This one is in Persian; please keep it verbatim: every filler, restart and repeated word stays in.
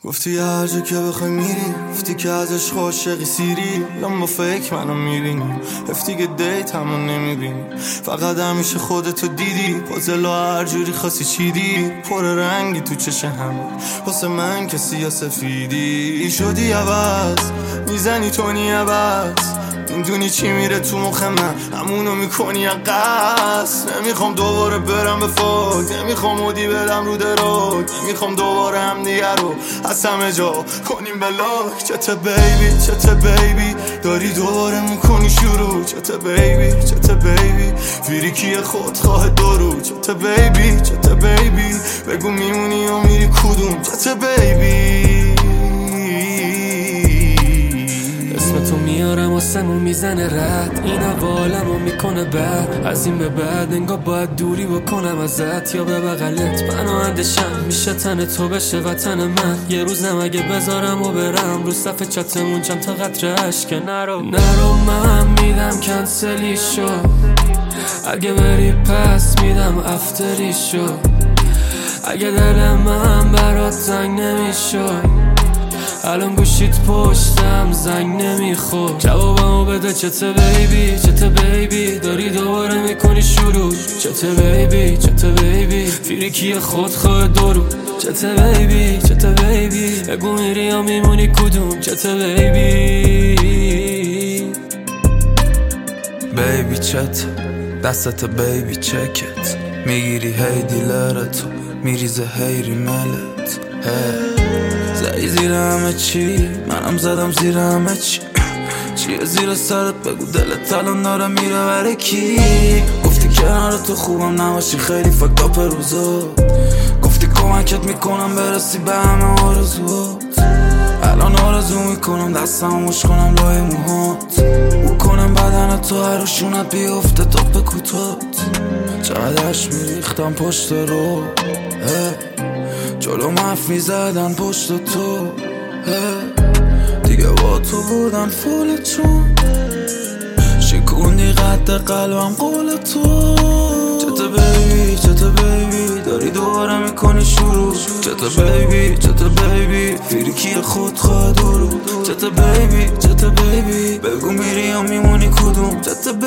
گفتی هر جا که بخوای میری، گفتی که ازش عاشقی سیری، یا با فکر منو میبینی هفتی که دیت همون نمیبینی، فقط همیشه خودتو دیدی پازل و هر جوری خواستی چیدی، پر رنگی تو چشه همه واسه من که سیاه سفیدی شدی عوض، میزنی تونی عوض، میدونی چی میره تو مخ من همونو میکنی اقص. نمیخوام دوباره برم به فوق، نمیخوام مودی برم رو دروگ، نمیخوام دوباره هم دیگه رو از همه جا کنیم بلاک. چته بیبی چته بیبی داری دوباره میکنی شروع، چته بیبی چته بیبی فیریکی خودخواه درو، چته بیبی چته بیبی بگو میمونی و میری کدوم، چته بیبی تو میارم آسمون میزنه رد، این حوالمو میکنه بد، از این به بعد انگار باید دوری بکنم ازت یا به بغلت پناهندشم میشه تن تو بشه وطن من. یه روزم اگه بذارم و برم رو صفحه چتمون چند تا قطره عشق نرو نرو من میدم کنسلی شو، اگه بری پس میدم افتری شو، اگه دل من برات زنگ نمیشد الان گوشیت پشتم زنگ نمیخور، جوابمو بده چته بیبی چته بیبی داری دوباره میکنی شروع، چته بیبی چته بیبی فیریکی خودخواه درو، چته بیبی چته بیبی بگو میری یا میمونی کدوم، چته بیبی بیبی چت دستت بیبی چکت میگیری هی دیلرتو میریزه هی ریملت هی زدی زیر همه چی منم زدم زیر همه چی، چیه زیر سرت بگو دلت الان داره میره برای کی، گفتی کنار تو خوبم نباشی خیلی فکت اپ روزات، گفتی کمکت میکنم برسی به همه آرزوات، الان آرزو میکنم دستم مش کنم لای موهات، او کنم بدن تو هر شونت بیفته توپ کوتات، چقدرش میریختم پشت رو جلو مف میزدن پشت تو دیگه با تو بودن فول چون شکوندی قد قلبم قول تو، چته بیبی چته بیبی داری دوباره میکنی شروع، چته بیبی چته بیبی فیریکی خودخواه درو، چته بیبی چته بیبی بگو میری یا میمونی کدوم، چته